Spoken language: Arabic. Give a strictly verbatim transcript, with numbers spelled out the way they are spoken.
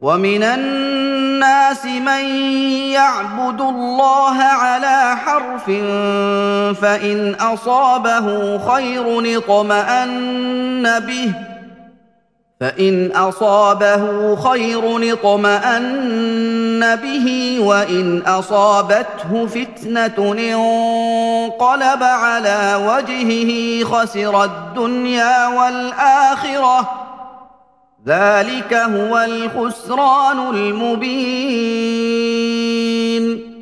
ومن الناس من يعبد الله على حرف فإن أصابه خير اطمأن به فإن أصابه خير اطمأن به وإن أصابته فتنة انقلب على وجهه خسر الدنيا والآخرة ذلك هو الخسران المبين